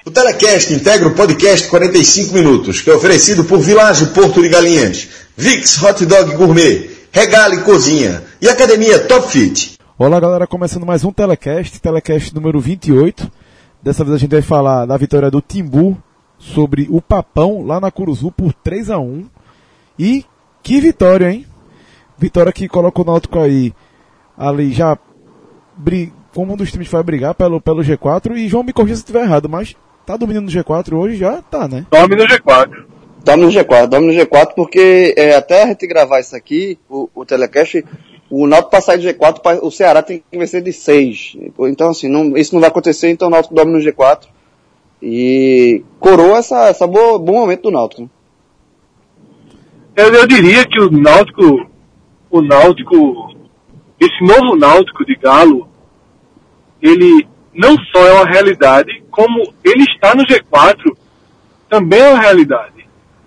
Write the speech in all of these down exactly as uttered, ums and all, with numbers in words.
O Telecast integra o podcast quarenta e cinco minutos, que é oferecido por Village Porto de Galinhas, Vicks Hot Dog Gourmet, Regale Cozinha e Academia Top Fit. Olá galera, começando mais um Telecast, Telecast número vinte e oito. Dessa vez a gente vai falar da vitória do Timbu sobre o Papão lá na Curuzu por três a um. E que vitória, hein? Vitória que coloca o Náutico aí, ali já como um dos times que vai brigar pelo, pelo G quatro. E João, me corrija se estiver errado, mas tá dominando no G quatro hoje? Já tá, né? Dorme no G quatro. Dorme no G quatro, dorme no G quatro porque é, até a gente gravar isso aqui, o, o Telecast, o Náutico para sair do G quatro, o Ceará tem que vencer de seis. Então assim, não, isso não vai acontecer, então o Náutico dorme no G quatro. E coroa essa, essa boa, bom momento do Náutico. Eu, eu diria que o Náutico, o Náutico, esse novo Náutico de Galo, ele não só é uma realidade, como ele está no G quatro, também é uma realidade.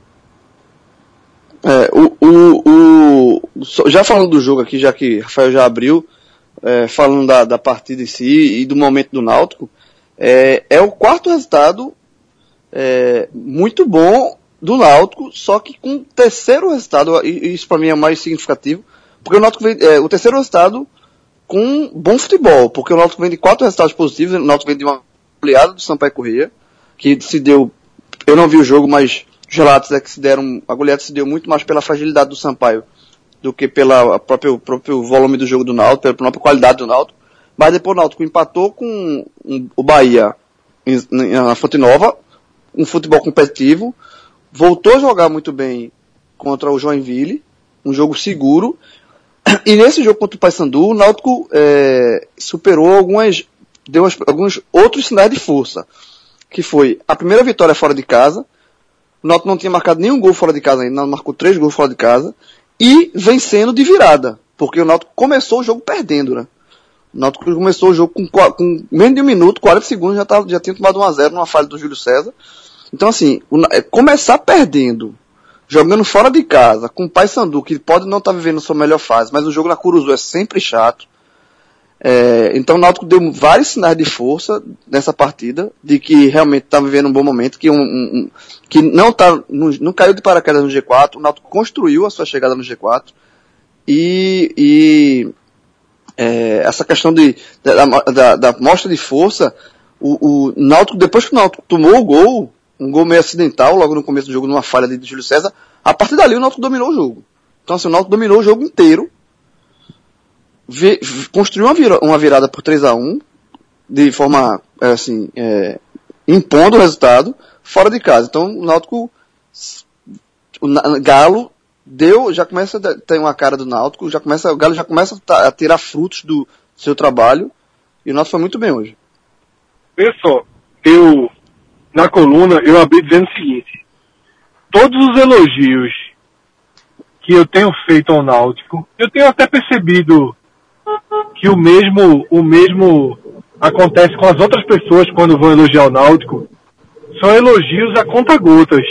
É, o, o, o, já falando do jogo aqui, já que Rafael já abriu, é, falando da, da partida em si e do momento do Náutico, é, é o quarto resultado é, muito bom do Náutico, só que com o terceiro resultado, e isso para mim é mais significativo, porque o Náutico vem, é, o terceiro resultado com bom futebol, porque o Náutico vem de quatro resultados positivos, o Náutico vem de uma goleada do Sampaio Corrêa, que se deu, eu não vi o jogo, mas os relatos é que se deram, a goleada se deu muito mais pela fragilidade do Sampaio do que pelo próprio, próprio volume do jogo do Náutico, pela própria qualidade do Náutico. Mas depois o Náutico empatou com um, o Bahia em, na Fonte Nova, um futebol competitivo, voltou a jogar muito bem contra o Joinville, um jogo seguro, e nesse jogo contra o Paysandu, o Náutico é, superou algumas, deu alguns outros sinais de força, que foi a primeira vitória fora de casa. O Náutico não tinha marcado nenhum gol fora de casa ainda, marcou três gols fora de casa, e vencendo de virada, porque o Náutico começou o jogo perdendo, né? O Náutico começou o jogo com, com menos de um minuto, quarenta segundos, já, tava, já tinha tomado um a zero numa falha do Júlio César. Então assim, o, começar perdendo, jogando fora de casa, com o Paysandu, que pode não estar tá vivendo sua melhor fase, mas o jogo na Curuzu é sempre chato. É, então o Náutico deu vários sinais de força nessa partida, de que realmente está vivendo um bom momento, que, um, um, que não, tá, não, não caiu de paraquedas no G quatro, o Náutico construiu a sua chegada no G quatro, e, e é, essa questão de, da, da, da mostra de força, o, o Náutico, depois que o Náutico tomou o gol, um gol meio acidental, logo no começo do jogo, numa falha de Júlio César, a partir dali o Náutico dominou o jogo. Então assim, o Náutico dominou o jogo inteiro, Vi, construiu uma, vira, uma virada por três a um, de forma, assim, é, impondo o resultado, fora de casa. Então, o Náutico, o Galo, deu, já começa a ter uma cara do Náutico, já começa, o Galo já começa a, a tirar frutos do seu trabalho, e o Náutico foi muito bem hoje. Olha só, eu, na coluna, eu abri dizendo o seguinte: todos os elogios que eu tenho feito ao Náutico, eu tenho até percebido que o mesmo, o mesmo acontece com as outras pessoas quando vão elogiar o Náutico, são elogios a conta-gotas.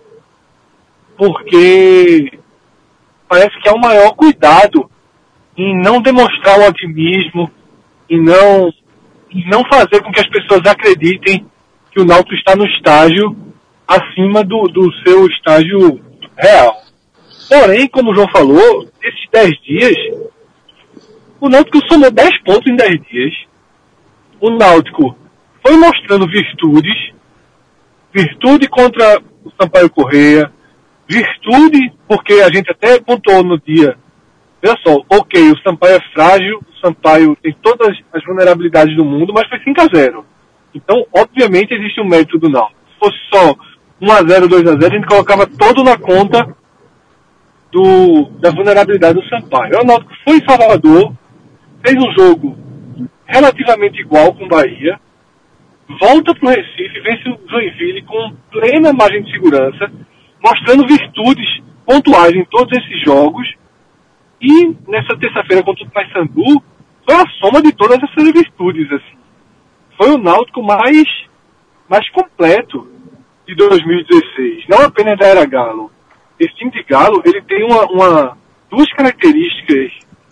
Porque parece que há um maior cuidado em não demonstrar o otimismo, em não, em não fazer com que as pessoas acreditem que o Náutico está no estágio acima do, do seu estágio real. Porém, como o João falou, esses dez dias, o Náutico somou dez pontos em dez dias. O Náutico foi mostrando virtudes. Virtude contra o Sampaio Corrêa. Virtude, porque a gente até pontuou no dia. Veja só, ok, o Sampaio é frágil, o Sampaio tem todas as vulnerabilidades do mundo, mas foi cinco a zero. Então, obviamente, existe um mérito do Náutico. Se fosse só um a zero, dois a zero, a gente colocava todo na conta do, da vulnerabilidade do Sampaio. O Náutico foi em Salvador, fez um jogo relativamente igual com o Bahia, volta para o Recife, vence o Joinville com plena margem de segurança, mostrando virtudes pontuais em todos esses jogos, e nessa terça-feira contra o Paysandu, foi a soma de todas essas virtudes, assim. Foi o Náutico mais, mais completo de dois mil e dezesseis, não apenas da era Galo. Esse time de Galo, ele tem uma, uma, duas características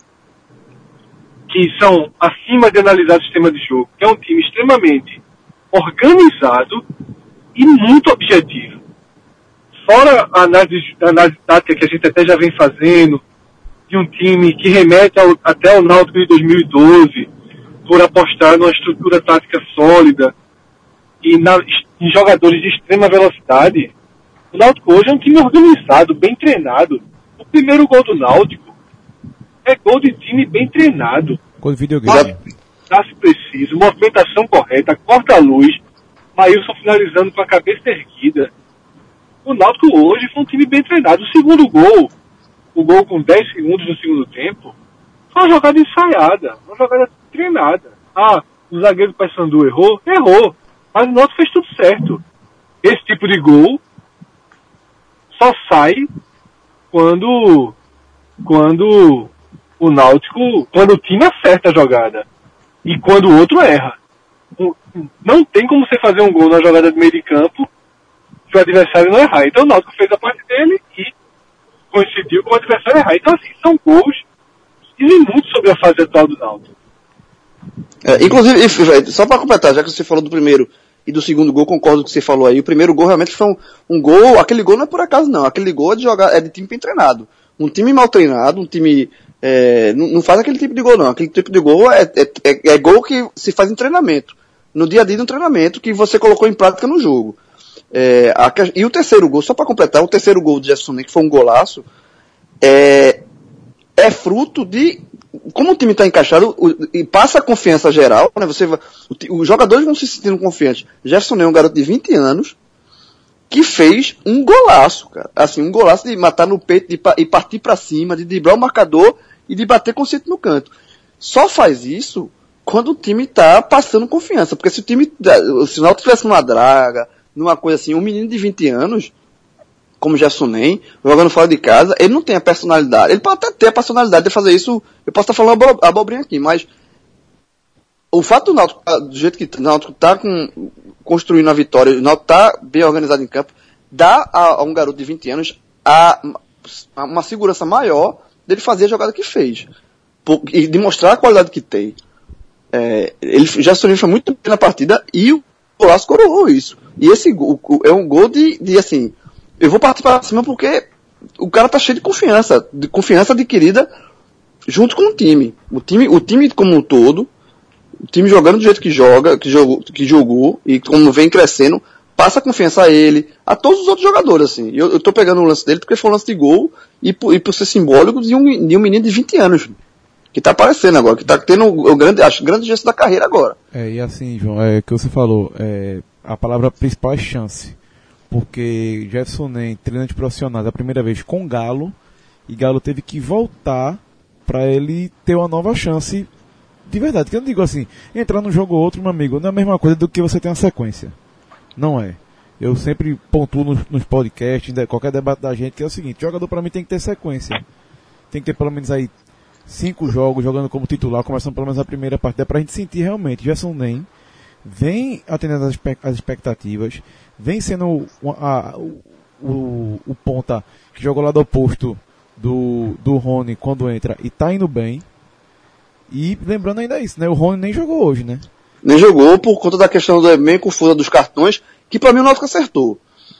que são acima de analisar o sistema de jogo, que é um time extremamente organizado e muito objetivo. Fora a análise, a análise tática que a gente até já vem fazendo, de um time que remete ao, até ao Náutico de dois mil e doze, por apostar numa estrutura tática sólida e na, em jogadores de extrema velocidade. O Náutico hoje é um time organizado, bem treinado. O primeiro gol do Náutico é gol de time bem treinado. Gol de videogame. Passe preciso, movimentação correta, corta a luz, Maílson finalizando com a cabeça erguida. O Náutico hoje foi um time bem treinado. O segundo gol, o gol com dez segundos no segundo tempo, foi uma jogada ensaiada, uma jogada treinada. Ah, o zagueiro do Paysandu errou? Errou. Mas o Náutico fez tudo certo. Esse tipo de gol só sai quando, quando o Náutico, quando o time acerta a jogada e quando o outro erra. Não tem como você fazer um gol na jogada de meio de campo se o adversário não errar. Então o Náutico fez a parte dele e coincidiu com o adversário errar. Então assim, são gols que dizem muito sobre a fase atual do Náutico. É, inclusive, só para completar, já que você falou do primeiro e do segundo gol, concordo com o que você falou aí. O primeiro gol realmente foi um, um gol, aquele gol não é por acaso não, aquele gol é de jogar, é de time bem treinado. Um time mal treinado, um time é, não, não faz aquele tipo de gol não, aquele tipo de gol é, é, é, é gol que se faz em treinamento, no dia a dia de um treinamento que você colocou em prática no jogo. É, a, e o terceiro gol, só para completar, o terceiro gol do Jefferson, que foi um golaço, é, é fruto de como o time está encaixado o, e passa a confiança geral, né? Você vai, o, os jogadores vão se sentindo confiantes. Jefferson é um garoto de vinte anos que fez um golaço, cara. Assim, um golaço de matar no peito de, e partir para cima, de driblar o marcador e de bater conceito no canto. Só faz isso quando o time está passando confiança. Porque se o time, se o Náutico estivesse numa draga, numa coisa assim, um menino de vinte anos, como Jefferson Nem, jogando fora de casa, ele não tem a personalidade. Ele pode até ter a personalidade de fazer isso. Eu posso estar falando abobrinha aqui, mas o fato do Náutico, do jeito que o Náutico está construindo a vitória, o Náutico está bem organizado em campo, dá a, a um garoto de vinte anos a, a uma segurança maior dele fazer a jogada que fez. Por, e demonstrar a qualidade que tem. É, ele já foi muito bem na partida e o golaço coroou isso. E esse gol é um gol de, de assim, eu vou partir para cima porque o cara tá cheio de confiança, de confiança adquirida junto com o time. O time, o time como um todo, o time jogando do jeito que joga, que jogou, que jogou e como vem crescendo, passa confiança a ele, a todos os outros jogadores, assim. Eu, eu tô pegando o lance dele porque foi um lance de gol e por, e por ser simbólico de um, de um menino de vinte anos, que tá aparecendo agora, que tá tendo o grande, acho, grande gesto da carreira agora. É, e assim, João, é o que você falou, é, a palavra principal é chance. Porque Jefferson Nem, treinante profissional, da primeira vez com Galo, e Galo teve que voltar para ele ter uma nova chance de verdade. Que eu não digo assim, entrar num jogo ou outro, meu amigo, não é a mesma coisa do que você ter uma sequência. Não é. Eu sempre pontuo nos, nos podcasts, em qualquer debate da gente, que é o seguinte, jogador para mim tem que ter sequência. Tem que ter pelo menos aí cinco jogos jogando como titular, começando pelo menos a primeira partida, pra gente sentir realmente, Jefferson Nem vem atendendo as, as expectativas, vem sendo o, a, o, o, o ponta que jogou lá do oposto do, do Rony quando entra e tá indo bem. E lembrando ainda isso, né? O Rony nem jogou hoje, né? Nem jogou por conta da questão do meio confusa dos cartões, que pra mim o Náutico acertou.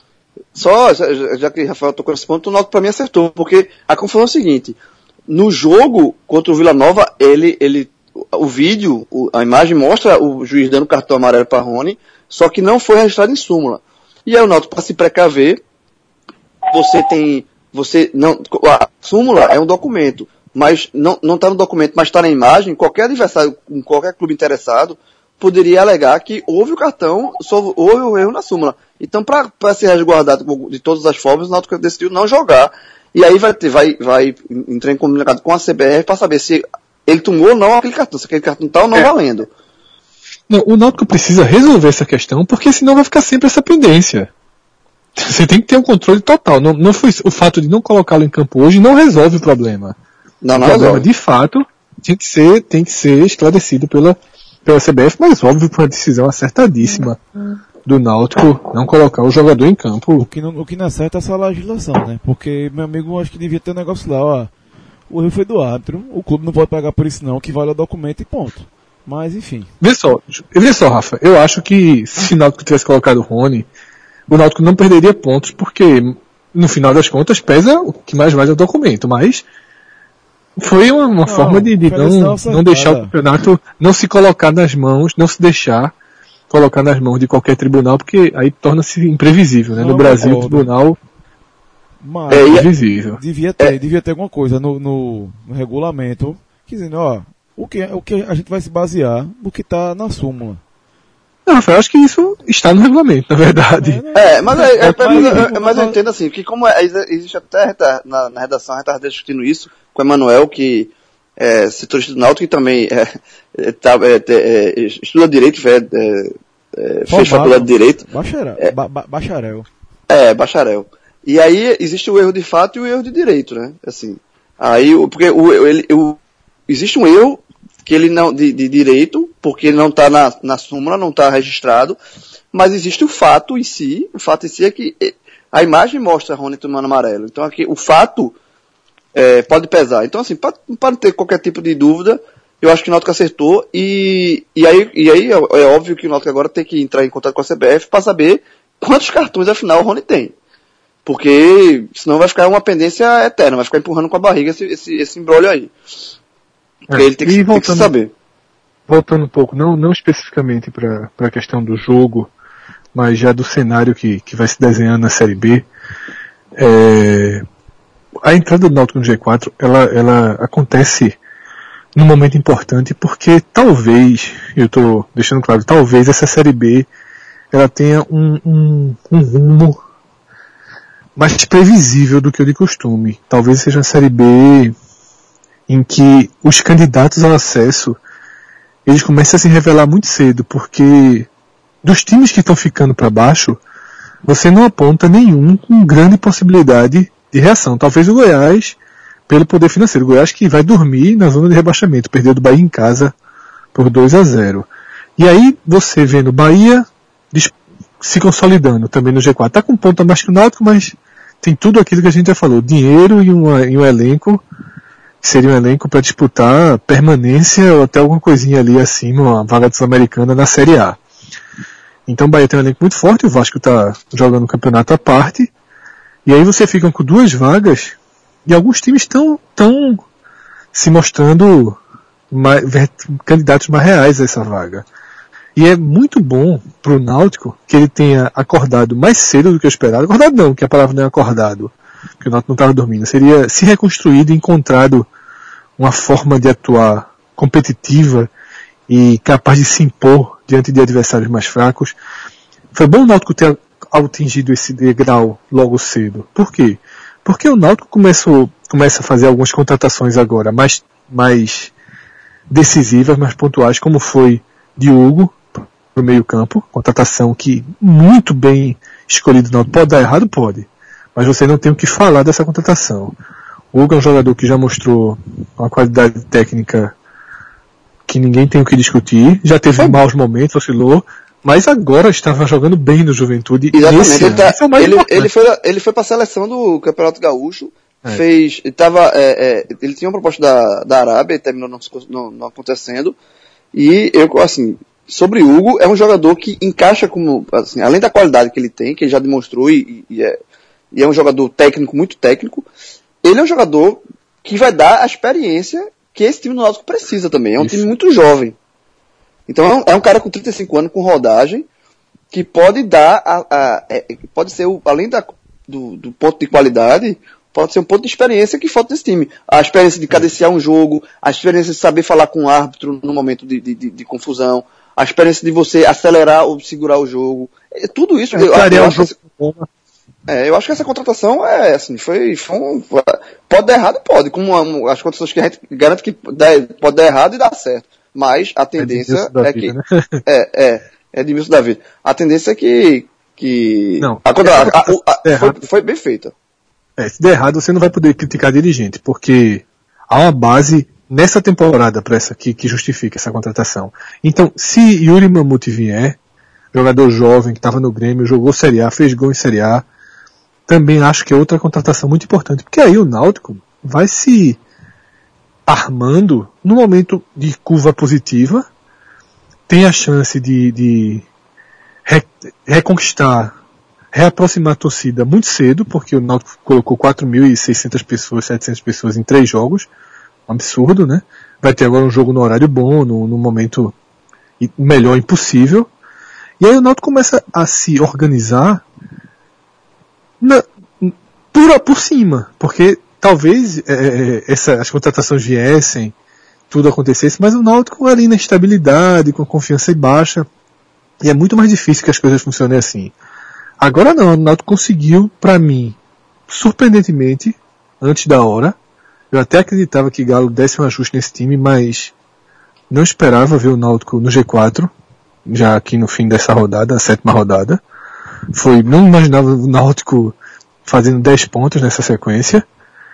Só, já que o Rafael tocou nesse ponto, o Náutico pra mim acertou, porque a confusão é o seguinte, no jogo contra o Vila Nova, ele, ele, o vídeo, a imagem mostra o juiz dando cartão amarelo para Rony, só que não foi registrado em súmula. E aí o Náutico, para se precaver, você tem, você não, a súmula é um documento, mas não, não está no documento, mas está na imagem, qualquer adversário, qualquer clube interessado, poderia alegar que houve o cartão, só houve o erro na súmula. Então, para se resguardar de todas as formas, o Náutico decidiu não jogar. E aí vai, ter, vai, vai entrar em comunicado com a C B R para saber se ele tomou ou não aquele cartão, se aquele cartão está ou não é. valendo. Não, o Náutico precisa resolver essa questão, porque senão vai ficar sempre essa pendência. Você tem que ter um controle total. Não, não foi, o fato de não colocá-lo em campo hoje não resolve o problema. Não, não o problema, resolve. De fato, tem que ser, tem que ser esclarecido pela, pela C B F, mas óbvio que uma decisão acertadíssima do Náutico não colocar o jogador em campo. O que não, o que não acerta é essa legislação, né? Porque, meu amigo, acho que devia ter um negócio lá, ó. O erro foi do árbitro, o clube não pode pagar por isso não, que vale o documento e ponto. Mas, enfim. Vê só, vê só, Rafa, eu acho que se o Náutico tivesse colocado o Rony, o Náutico não perderia pontos, porque no final das contas pesa o que mais vale é o documento, mas foi uma, uma não, forma de, de não, não deixar o campeonato, não se colocar nas mãos, não se deixar colocar nas mãos de qualquer tribunal, porque aí torna-se imprevisível, né? Não, no Brasil, o tribunal mas é imprevisível. Devia ter, é. devia ter alguma coisa no, no, no regulamento, dizendo, ó, o que, o que a gente vai se basear no que está na súmula. Não, Rafael, acho que isso está no regulamento, na verdade. É, mas, é, é, é, mas, mas eu entendo assim, que como é, existe até na, na redação, a gente estava discutindo isso com o Emanuel, que é setorista do Náutico e também é, é, tá, é, é, estuda Direito, é, é, fez faculdade de Direito. Bacharel. É, ba, ba, bacharel. É, bacharel. E aí existe o erro de fato e o erro de direito, né? Assim, aí, porque o, ele, o, existe um erro que ele não, de, de direito, porque ele não está na, na súmula, não está registrado, mas existe o fato em si, o fato em si é que a imagem mostra Rony tomando amarelo. Então aqui, o fato é, pode pesar. Então assim, para não ter qualquer tipo de dúvida, eu acho que o Náutico acertou, e, e aí, e aí é, é óbvio que o Náutico agora tem que entrar em contato com a C B F para saber quantos cartões afinal o Rony tem. Porque senão vai ficar uma pendência eterna, vai ficar empurrando com a barriga esse, esse, esse embrolho aí. Porque é, ele tem que, voltando, tem que saber. Voltando um pouco, não, não especificamente para a questão do jogo, mas já do cenário que, que vai se desenhando na Série B, é, a entrada do Náutico no G quatro, ela, ela acontece num momento importante, porque talvez, eu estou deixando claro, talvez essa Série B ela tenha um, um, um rumo mais previsível do que o de costume. Talvez seja uma Série B em que os candidatos ao acesso eles começam a se revelar muito cedo, porque dos times que estão ficando para baixo, você não aponta nenhum com grande possibilidade de reação. Talvez o Goiás, pelo poder financeiro, o Goiás que vai dormir na zona de rebaixamento, perdeu do Bahia em casa por dois a zero. E aí você vendo o Bahia se consolidando também no G quatro, está com um ponto a mais que o Náutico, mas tem tudo aquilo que a gente já falou, dinheiro e, uma, e um elenco, seria um elenco para disputar permanência ou até alguma coisinha ali acima, uma vaga de Sul-Americana na Série A. Então o Bahia tem um elenco muito forte, o Vasco está jogando o campeonato à parte, e aí você fica com duas vagas, e alguns times estão tão se mostrando mais, candidatos mais reais a essa vaga. E é muito bom pro Náutico que ele tenha acordado mais cedo do que o esperado. Acordado não, que a palavra não é acordado, porque o Náutico não estava dormindo. Seria se reconstruído e encontrado uma forma de atuar competitiva e capaz de se impor diante de adversários mais fracos. Foi bom o Náutico ter atingido esse degrau logo cedo. Por quê? Porque o Náutico começou, começa a fazer algumas contratações agora mais, mais decisivas, mais pontuais, como foi Diogo no meio campo, contratação que muito bem escolhido não pode dar errado, pode, mas você não tem o que falar dessa contratação. O Hugo é um jogador que já mostrou uma qualidade técnica que ninguém tem o que discutir, já teve maus momentos, oscilou, mas agora estava jogando bem no Juventude. Exatamente, ele, tá, ele, ele foi ele foi para a seleção do Campeonato Gaúcho, é. fez, ele, tava, é, é, ele tinha uma proposta da, da Arábia, terminou não, não, não acontecendo. E eu, assim, sobre o Hugo, é um jogador que encaixa como, assim, além da qualidade que ele tem, que ele já demonstrou e, e, é, e é um jogador técnico, muito técnico, ele é um jogador que vai dar a experiência que esse time do Náutico precisa também. É um Isso. time muito jovem. Então é um, é um cara com trinta e cinco anos, com rodagem, que pode dar, a, a, é, pode ser, o, além da, do, do ponto de qualidade, pode ser um ponto de experiência que falta nesse time. A experiência de cadenciar um jogo, a experiência de saber falar com o árbitro no momento de, de, de, de confusão, a experiência de você acelerar ou segurar o jogo. É, tudo isso. É, eu, eu, acho essa, é, eu acho que essa contratação é assim, foi, foi um, pode dar errado, pode. Como uma, as contratações que a gente garante que dá, pode dar errado e dar certo. Mas a tendência é, é que. Vida, né? É, é, é de Milson da vida. A tendência é que. que Não, a, a, a, a, foi, foi bem feita. É, se der errado, você não vai poder criticar dirigente, porque há uma base nessa temporada para essa aqui que justifica essa contratação. Então, se Yuri Mamute vier, jogador jovem que estava no Grêmio, jogou Série A, fez gol em Série A, também acho que é outra contratação muito importante, porque aí o Náutico vai se armando no momento de curva positiva, tem a chance de, de re, reconquistar reaproximar a torcida muito cedo, porque o Náutico colocou quatro mil e seiscentas pessoas, setecentas pessoas em três jogos. Um absurdo, né? Vai ter agora um jogo no horário bom, no, no momento melhor impossível. E aí o Náutico começa a se organizar na, por, por cima, porque talvez é, essa, as contratações viessem, tudo acontecesse, mas o Náutico ali na estabilidade, com confiança baixa, e é muito mais difícil que as coisas funcionem assim. Agora não, o Náutico conseguiu, para mim, surpreendentemente, antes da hora. Eu até acreditava que Galo desse um ajuste nesse time, mas não esperava ver o Náutico no G quatro, já aqui no fim dessa rodada, a sétima rodada. Foi, não imaginava o Náutico fazendo dez pontos nessa sequência.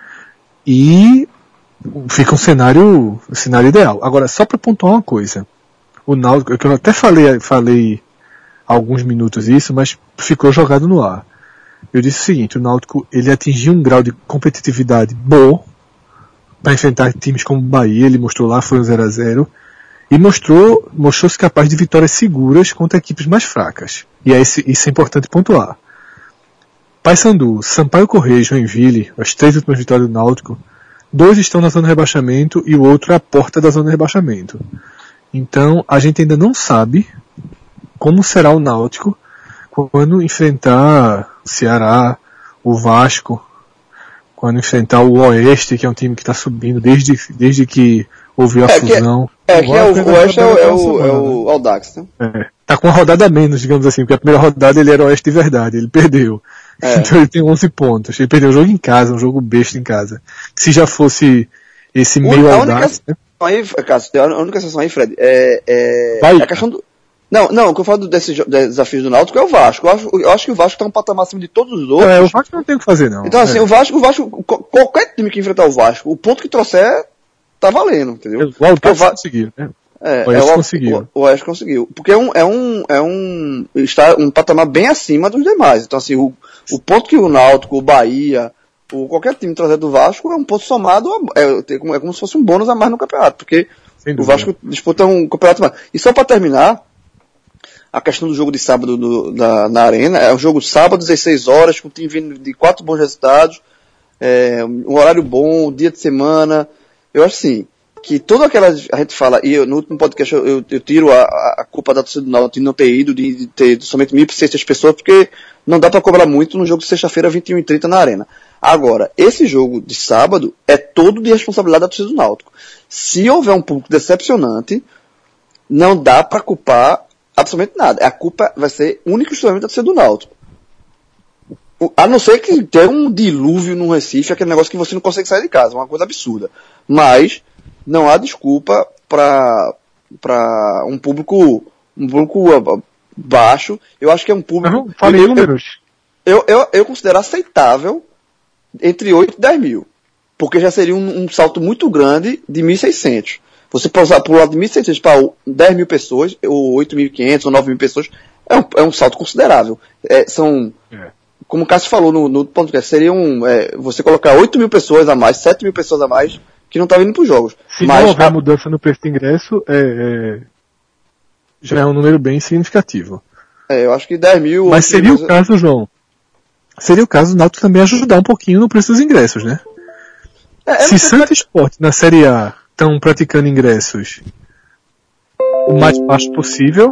E fica um cenário, um cenário ideal. Agora, só para pontuar uma coisa. O Náutico, eu até falei, falei há alguns minutos isso, mas ficou jogado no ar. Eu disse o seguinte, o Náutico, ele atingiu um grau de competitividade bom para enfrentar times como o Bahia, ele mostrou lá, foi um zero a zero, e mostrou, mostrou-se capaz de vitórias seguras contra equipes mais fracas. E é esse, isso é importante pontuar. Paysandu, Sampaio Corrêa e Joinville, as três últimas vitórias do Náutico, dois estão na zona de rebaixamento e o outro é a porta da zona de rebaixamento. Então, a gente ainda não sabe como será o Náutico quando enfrentar o Ceará, o Vasco, quando enfrentar o Oeste, que é um time que está subindo desde, desde que houve a é, fusão. Que é, é, que é o, o Oeste é o, é o, é o Audax, né? É, tá com uma rodada a menos, digamos assim, porque a primeira rodada ele era Oeste de verdade, ele perdeu. É. Então ele tem onze pontos. Ele perdeu um jogo em casa, um jogo besta em casa. Se já fosse esse meio o, Audax... Né? Aí, Cássio, a única exceção aí, Fred, é, é, é a questão do... Não, não, o que eu falo desses desafios do Náutico é o Vasco. Eu acho, eu acho que o Vasco tá um patamar acima de todos os outros. É, o Vasco não tem o que fazer, não. Então, assim, é. o Vasco, o Vasco, qualquer time que enfrentar o Vasco, o ponto que trouxer, tá valendo, entendeu? O Audax Va... conseguiu, né? É, o Oeste é o, conseguiu. O, o Oeste conseguiu. Porque é um, é um, é um, está um patamar bem acima dos demais. Então, assim, o, o ponto que o Náutico, o Bahia, o, qualquer time trazer do Vasco é um ponto somado, a, é, é como se fosse um bônus a mais no campeonato, porque o Vasco disputa um campeonato mais. E só para terminar, a questão do jogo de sábado do, da, na Arena, é um jogo sábado, dezesseis horas, com um time vindo de quatro bons resultados, é, um horário bom, dia de semana. Eu acho assim, que toda aquela, a gente fala, e eu, no último podcast eu, eu, eu tiro a, a culpa da torcida do Náutico de não ter ido, de, de ter somente mil e seiscentas pessoas, porque não dá para cobrar muito no jogo de sexta-feira, vinte e um e trinta na Arena. Agora, esse jogo de sábado é todo de responsabilidade da torcida do Náutico. Se houver um público decepcionante, não dá para culpar absolutamente nada. A culpa vai ser única e exclusivamente da torcida do Náutico. A não ser que tenha um dilúvio no Recife, aquele negócio que você não consegue sair de casa, uma coisa absurda. Mas não há desculpa para para um público um público baixo. Eu acho que é um público... Não, falei números. Eu, eu, eu considero aceitável entre oito e dez mil. Porque já seria um, um salto muito grande de mil e seiscentos. Você pular pro lado de mil e seiscentos para dez mil pessoas, ou oito mil e quinhentos, ou nove mil pessoas, é um, é um salto considerável. É, são, é. Como o Cássio falou no, no podcast, seriam, é, você colocar oito mil pessoas a mais, sete mil pessoas a mais, que não estavam indo para os jogos. Se Mas, não houver a... mudança no preço de ingresso, é, é, já é um número bem significativo. É, eu acho que dez mil... Mas seria mil... o caso, João, seria o caso do Náutico também ajudar um pouquinho no preço dos ingressos, né? É, Se Santa Sport na Série A estão praticando ingressos o mais baixo possível.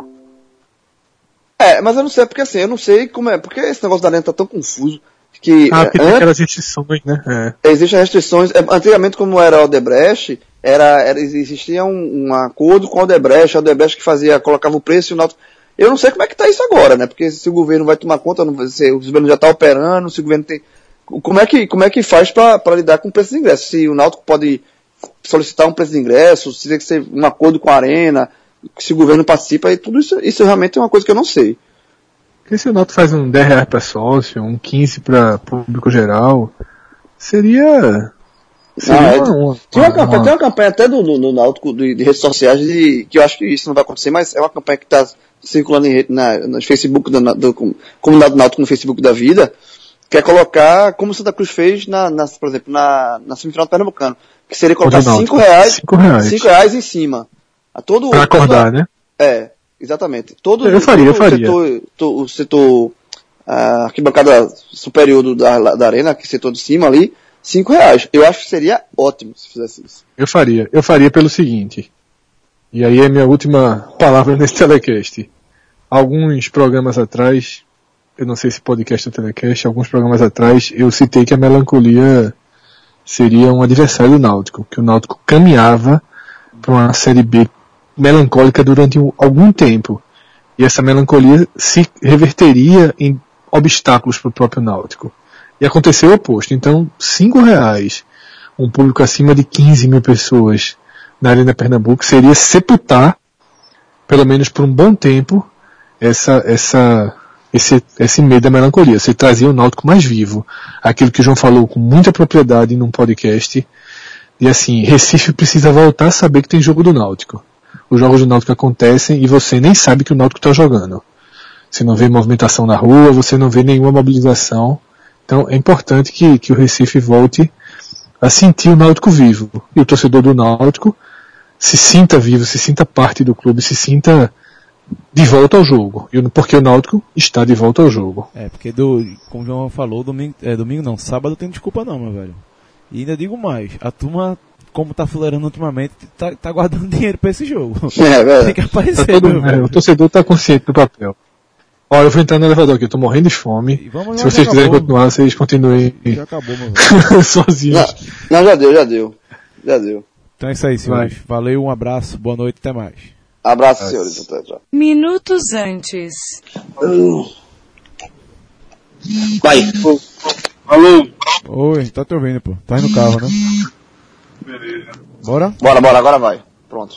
É, mas eu não sei, porque assim, eu não sei como é, porque esse negócio da Arena tá tão confuso que... Ah, porque é, tem antes, aquelas restrições, né? É. Existem restrições, antigamente como era o Odebrecht, era, era, existia um, um acordo com o Odebrecht, o Odebrecht que fazia, colocava o preço e o Náutico... Eu não sei como é que tá isso agora, né? Porque se o governo vai tomar conta, não, se o governo já tá operando, se o governo tem... Como é que, como é que faz para lidar com o preço de ingresso? Se o Náutico pode solicitar um preço de ingresso, se tem que ser um acordo com a Arena, se o governo participa, e tudo isso, isso realmente é uma coisa que eu não sei. Porque se o Náutico faz um dez reais para sócio, um quinze para público geral, seria... seria ah, é, uma, uma, tem, uma uma, campanha, uma... tem uma campanha até do, no, no Náutico de, de redes sociais, de, que eu acho que isso não vai acontecer, mas é uma campanha que está circulando em, na, no Facebook, do, do, comunidade do Náutico no Facebook da vida, que é colocar, como o Santa Cruz fez, na, na, por exemplo, na, na semifinal do Pernambucano, que seria colocar cinco reais, cinco reais. cinco reais em cima. A todo, pra acordar, toda, né? É, exatamente. Todo, eu faria, todo eu faria. O setor, to, o setor a arquibancada superior do, da, da arena, que setor de cima ali, cinco reais. Eu acho que seria ótimo se fizesse isso. Eu faria. Eu faria pelo seguinte, e aí é minha última palavra nesse telecast. Alguns programas atrás, eu não sei se podcast ou telecast, alguns programas atrás, eu citei que a melancolia seria um adversário do Náutico, que o Náutico caminhava para uma Série B melancólica durante um, algum tempo. E essa melancolia se reverteria em obstáculos para o próprio Náutico. E aconteceu o oposto. Então, cinco reais, um público acima de quinze mil pessoas na Arena Pernambuco, seria sepultar, pelo menos por um bom tempo, essa, essa, esse, esse medo da melancolia. Você trazia o Náutico mais vivo. Aquilo que o João falou com muita propriedade num podcast. E assim, Recife precisa voltar a saber que tem jogo do Náutico. Os jogos do Náutico acontecem e você nem sabe que o Náutico está jogando. Você não vê movimentação na rua, você não vê nenhuma mobilização. Então é importante que, que o Recife volte a sentir o Náutico vivo. E o torcedor do Náutico se sinta vivo, se sinta parte do clube, se sinta de volta ao jogo. Porque o Náutico está de volta ao jogo. É, porque do, como o João falou, domingo, é, domingo não, sábado tem desculpa não, meu velho. E ainda digo mais, a turma, como tá fuleirando ultimamente, tá, tá guardando dinheiro pra esse jogo. É, velho. Tem que aparecer, Tá todo, meu é, velho. o torcedor tá consciente do papel. Olha, eu vou entrar no elevador aqui, eu tô morrendo de fome. Vamos, Se já vocês acabou. quiserem continuar, vocês continuem Já acabou, meu velho. sozinhos. Não, não, já deu, já deu. Já deu. Então é isso aí, senhores. Valeu, um abraço, boa noite, até mais. Abraço, senhores. Até já. Minutos antes. Vai. Alô? Oi, tá te ouvindo, pô. Tá aí no carro, né? Beleza. Bora? Bora, bora, agora vai. Pronto.